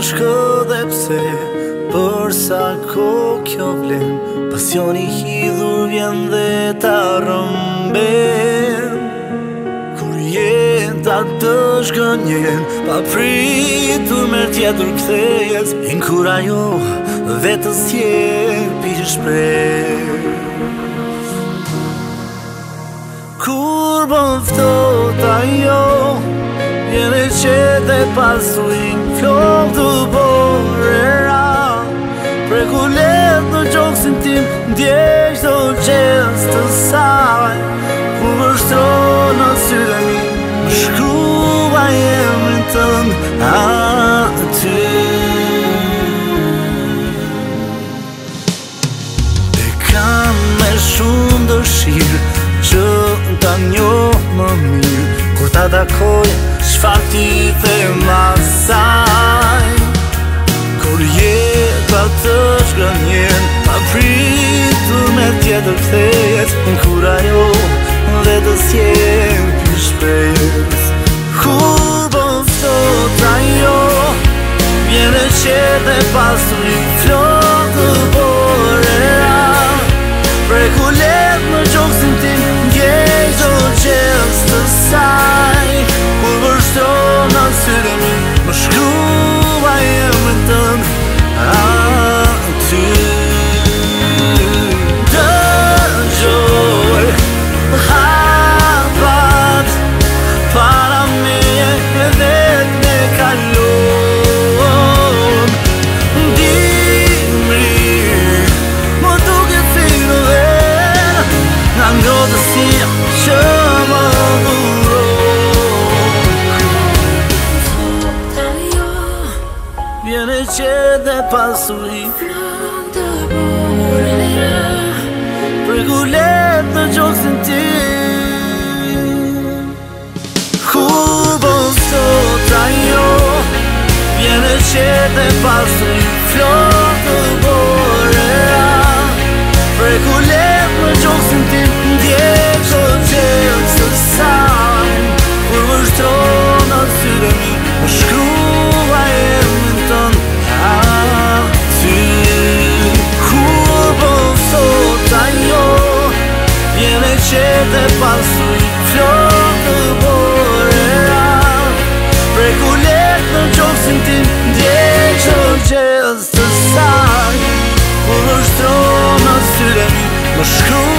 shko dhe pse për sa kohë kjo vlen, pasioni hidhur vjen dhe ta rëmben. Kur jeta të shgënjen, pa pritur me tjetër kthejes, kur ajo vetës jepi shpreh. Kur bën ftohtë ajo, vjen e qetë e pasurin, flokë të borera, prekulet në gjoksin tim, ndjej çdo gjest të saj. Kur vështron në sytë e mi, më shkruaj emrin tënd aty. E kam me shumë dëshirë që ta njoh më mirë, kur ta takoj çfarë ti them asaj. Kur jeta të shgënjen, pa pritur me tjetër kthejes, kur ajo vetës jepi shpresë. Kur bën ftohtë ajo, vjen e qetë e pasurin, flokë të borera, prekulet në gjoksin tim, ndjej çdo gjest të saj. Kur vështron në sytë e mi, më shkruaj emrin tënd aty. Dëgjoj hapat para meje edhe ne kalon. Dimri më duket filoven, nga ngrohtësia që më dhuron. Vjen e qetë e pasuri, flokë të borera, prekulet në gjoksin tim. Kur bën ftohtë ajo, vjen e qetë e pasuri, flokë të borera, prekulet në gjoksin tim, ndjej çdo gjest të saj. Kur vështron në sytë e mi, më shkruaj emrin tënd aty. Kur bën ftohtë ajo, vjen e qetë e pasuri, flokë të borera, prekulet në gjoksin tim, ndjej çdo gjest të saj. Kur vështron në sytë e mi, më shkruaj